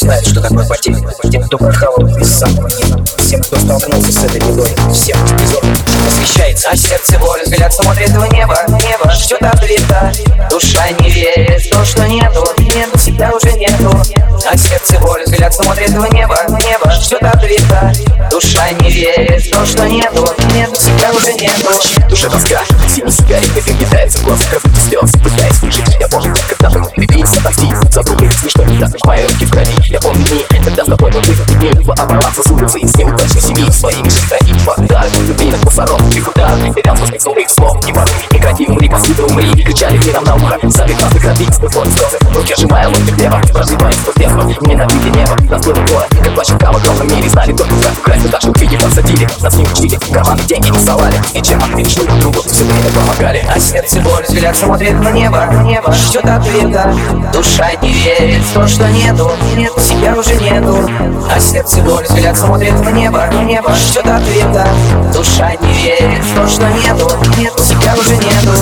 знают, что такое потеря. Тем, кто прохавал из самого неба, всем, кто столкнулся с этой бедой, всем безор посвящается. А сердце боль, взгляд смотрит в небо, ждет ответа. Душа не верит в то, что нету, тебя уже нету. А сердце боль, взгляд смотрит в небо, ждет ответа. Душа не верит в то, что нету, тебя уже нету. Душа тоска, синий сигарет, эффект кидается в глаз, кровь и слез, пытаясь выжить. Я помню, когда мы перебились на такси, забыл их смешно, не даст мои руки в крови. Я помню дни, когда с тобой мы выпили дни, два оборваться с улицы и с неудачной семьи, своими шагами подарок, любви на мусоров, их удар, потерял смысл своих слов. Не порой, прекрати, умри, посуды умри, кричали мне нам на ухо, сами красных родить, вот слезы, руки сжимая локтик влево, проживая сквозь детство, ненавидя небо, нас было двое, как плачем в огромном мире, знали только как украсть, так что книги посадили, нас не учили, карманы деньги не совали, и чем ответишь друг другу, все время помогали. А сердце боль, взгляд смотрит в небо, ждет ответа. Душа не верит в то, что нету, себя уже нету. А сердце боль, взгляд смотрит в небо, ждет ответа. Душа не верит в то, что нету, себя уже нету.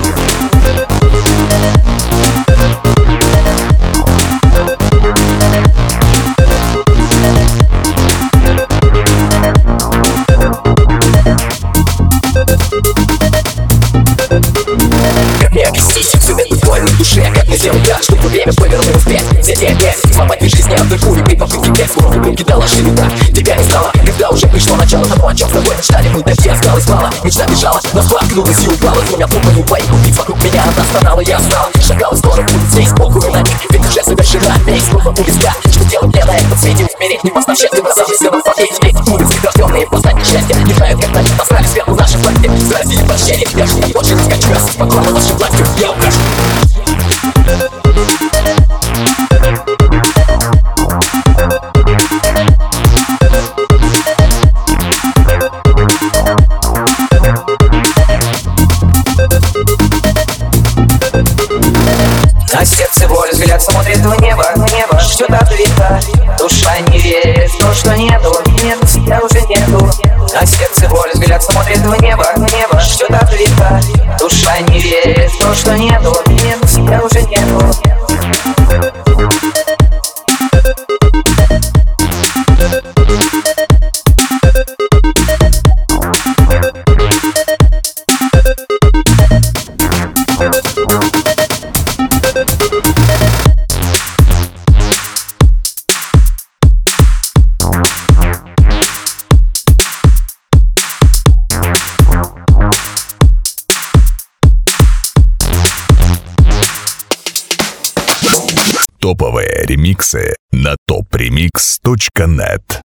Как мне объяснить всю эту боль на душе? Как мне сделать так, чтобы время повернуло вспять? Взять и опять сломать в жизни одной пули при попытке пять урок и кидала шевелюта. Тебя не стало, когда уже пришло начало того, о чем с тобой мечтали. Мы до тебя осталось мало, мечта бежала, но споткнулась и упала. Двумя трупами бои, убить вокруг меня она стонала, я знала. Шагала скоро будет здесь, полкую на них, ведь уже совершена месть. Снова у виска, что делать мне на этом свете? Умереть не познав счастья, бросаться все на фонтейн. Эти улицы рожденные познать несчастья, не знают, как на них поставили сверху наши флаги. Страсти и прощения, я же не очень скачу, я спокойно вашим властью, я укажу. А сердце боль, взгляд смотрит в небо, ждет ответа. Душа не верит в то, что нету, себя уже нету. А сердце боль, взгляд смотрит в небо, ждет ответа. Душа не верит в то, что нету, себя уже нету. Топовые ремиксы на topremix.net.